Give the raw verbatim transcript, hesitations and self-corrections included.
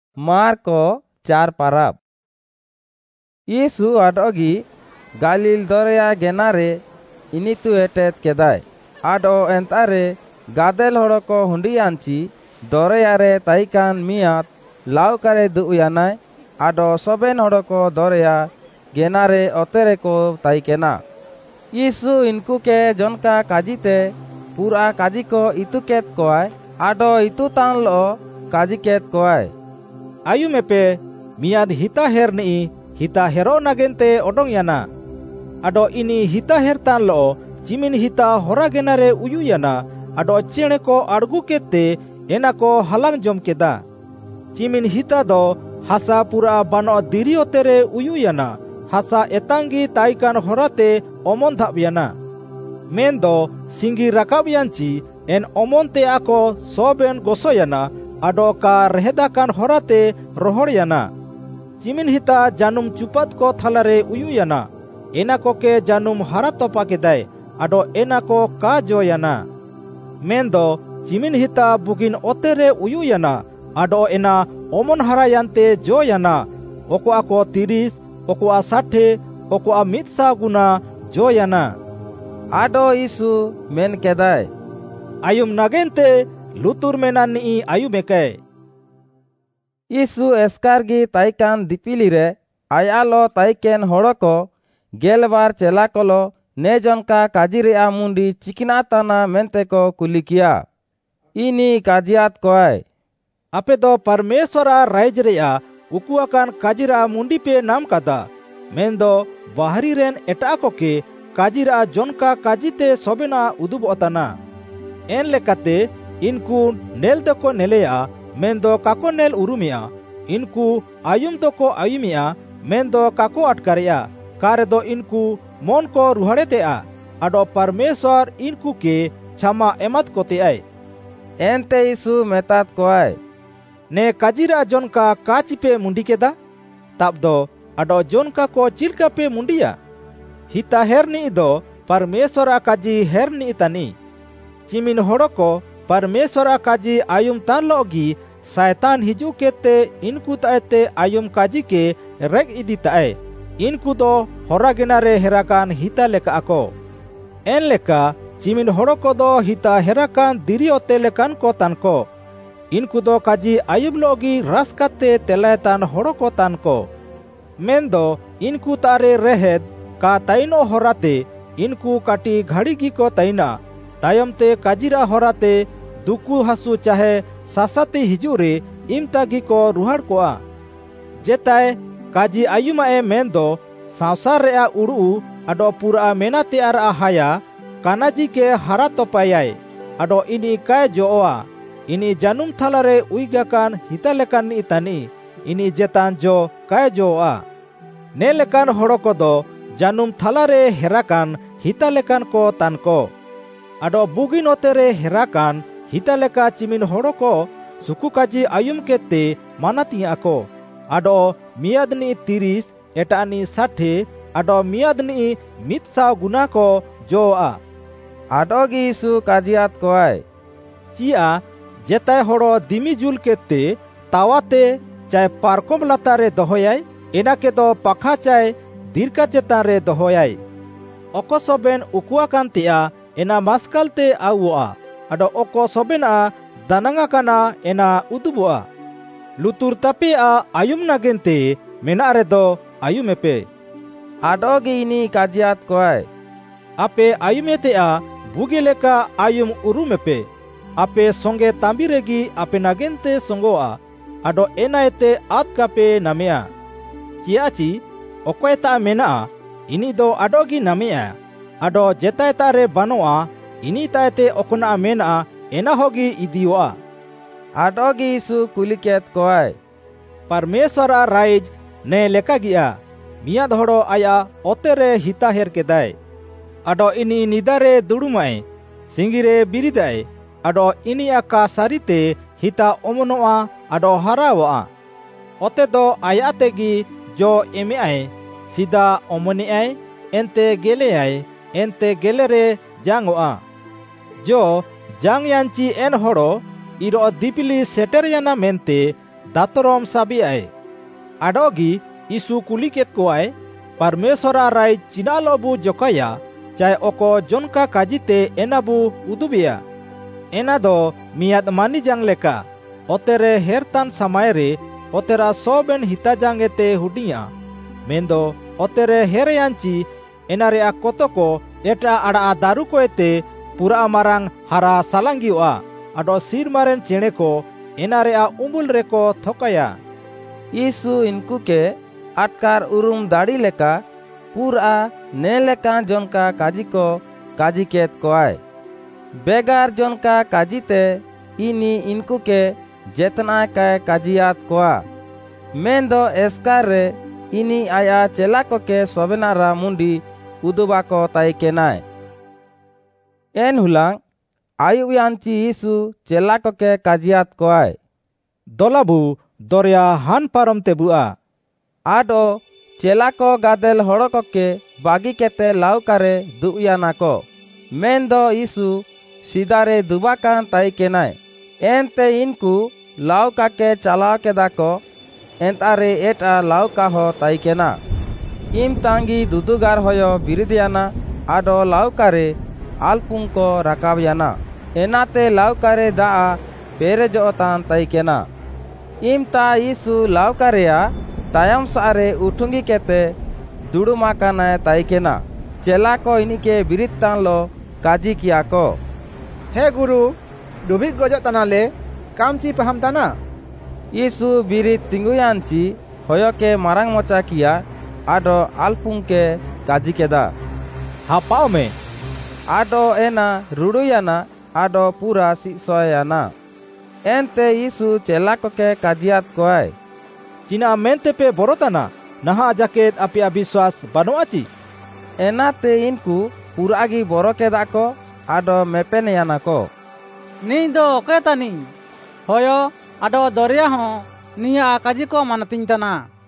Marko चार parab. Yesu adogi Galil dorea genare initu etet kedai. Ado entare gadel horoko hundiyanci doreare taikan miat laukare duuyanai. Ado soben horoko dorea genare otereko taikena. Yesu inkuke jonka kajite pura kajiko ituket koai. Ado itu tanlo kajiket koai. Ayumepe miad hita herni hita hero nagente odong yana. Ado ini hita hertan lo cimin hita horagenare uyu yana. Ado cene ko argu kete enako halang jom keda. Cimin hita do hasa pura bano diri otere uyu yana. Hasa etangi taikan horate omon thap yana. Mendo singi rakab yanci en omon te ako soben goso yana. Ado ka rehedakan horate rohor yana. Cimin hita janum cupat ko thalare uyu yana. Enako ke janum haratopa kedai. Ado enako ka jo yana. Mendo cimin hita bugin otere uyu yana. Ado ena omon harayante jo yana. Oko ako tiris, oko a sate, oko a mitsa guna jo yana. Ado Yesu men kedai. Ayum nagente lutur menan ni ayumeke. Yesu eskargi taikan dipilire ayalo taiken horoko gelbar celakolo nejonka kajiri amundi cikinatana menteko kulikia. Ini kajiat koai. Ape do parmeswara raijreya ukuakan kajira mundi pe nam kata. Mendo bahari ren etakoke kajira jonka kajite sobena udub otana. En lekate inku nel doko neleya mendo kako nel urumia. Inku ayum doko ayumia mendo kako atkareya. Karedo inku mon ko ruharetea. Ado parmeswar inku ke chama emat koteai. Ente Yesu metat koai. Ne kajira jonka kachipe mundi keda. Tabdo ado jonka ko chilka pe mundia. Hita herni ido parmeswara kaji herni itani. Cimin horoko parmeswara kaji ayum tan logi Saitan hiju kete inku taete ayum kaji ke rek idi tae. Inku do horagenare herakan hita leka ako. En leka cimin horoko do hita herakan diri ote lekan ko tanko. Inku do kaji ayub logi raskate teletan horoko tanko. Mendo inku tare rehed ka taino horate inku kati ghadigi ko taina. Tayomte kajira horate duku hasu chahe sasate hijure imtagi ko ruhar koa. Jetai kaji ayumae mendo sausar rea uru ado pura menate ar ahaya kanaji ke haratopayai. Ado ini kai joa. Ini janum thalare uigakan hitalekan ni itani. Ini jetan jo kai joa. Nelekan horoko do janum thalare herakan hitalekan ko tanko. Ado bugin otere herakan hitaleka cimin horoko suku kaji ayum kete manati ako. Ado miadni tiris etani sate ado miadni mitsa guna ko joa. Ado gi Yesu kajiat koai. Cia jetai horo dimi jul kete tawate cai parkom latare dohoyai. Enake do pakha cai dirka cetare dohoyai. Oko soben ukuakan tia ena maskalte awua. Ado oko sobena dananga kana ena utubua. Lutur tapi a ayum nagente menare do ayumepe. Ado gi ini kajiat koai. Ape ayumete a bugileka ayum urumepe. Ape songe tambiregi ape nagente songoa. Ado enaete atkape namea. Ciaci okoeta mena ini do adogi namea. Ado jetaetare banoa ini taete okona mena ena hogi idiwa. Adogi Yesu kuliket koai. Parmeswara raij ne lekagia. Miad horo aya otere hita her kedai. Ado ini nidare dudumai. Singire biridai. Ado ini aka sarite hita omonoa ado harawa. Ote do ayategi jo emeai. Sida omoniai ente geleai. Ente gelere jangoa. Jo jang yanci en horo iro dipili seteryana mente दातरम Sabi आए आडोगी यीशु कुली केत कोआय परमेश्वरा राय चिनालोबु जोकाया चाहे ओको जोनका काजिते एनाबु उदुबिया एना दो मियाद मानी जांग लेका ओतेरे हेरतान समायरे ओतेरा सोबेन हिता जांगेते हुडिया मेंदो ओतेरे हेरेयांची एनारे आकोतोको एटा आड़ा दारू को एते पूरा मारांग हारा सालांगिवा आडो सिर मारेन चेणे को एनारे आ उम्बुल रेको थोकाया यीशु इनको के आटकार उरुम दाड़ी लेका पूरा ने लेका जोनका काजी को काजी केत कोआय बेगार जोनका काजीते इनी इनको के जेतना काय काजियात कोआ मेंदो एस्कार रे इनी आया चेला को के सोबेनारा मुंडी उदुबा को ताई के नाय एन हुलांग आयु यांची यीशु चेला को के काजियात कोआय दोलाबु दरिया हान पारम तेबुआ आडो चेला को गादेल हड़ो को के बागी केते लाउकारे दुयाना को मेंदो यीशु सीधारे दुबाकान ताई के नाय एनते इनको लाउका के चलाव के दाको एंतारे एटा लाउका हो ताई के ना इम तांगी दुदुगार होयो बिरिदियाना आडो लाउकारे आलपुंग को राकावियाना एनाते लाउकारे दा पेरे जोतान ताई के ना इम ता यीशु लाउकारेया तायम सारे उठुंगी केते दुड़ुमा काना ताई के ना चेला को इनके बिरितान लो काजी किया को हे गुरु डुबिक गजो तनाले कामची पहम ताना यीशु बिरित तिंगुयानची होयो के मारांग मोचा किया आडो आलपुंग के काजी केदा हापाओ में आडो एना रुडुयाना आडो पूरा सिसोयाना एनते यीशु चेला को के काजियात कोआय चिना मेंते पे बोरोताना नहा जाकेत अपिया विश्वास बनुआची एनाते इनको पुरागी बोरो के दाको आडो मेपेनयाना को नी दो ओके तानी होयो आडो दरिया हो निया काजी को मानतिन तना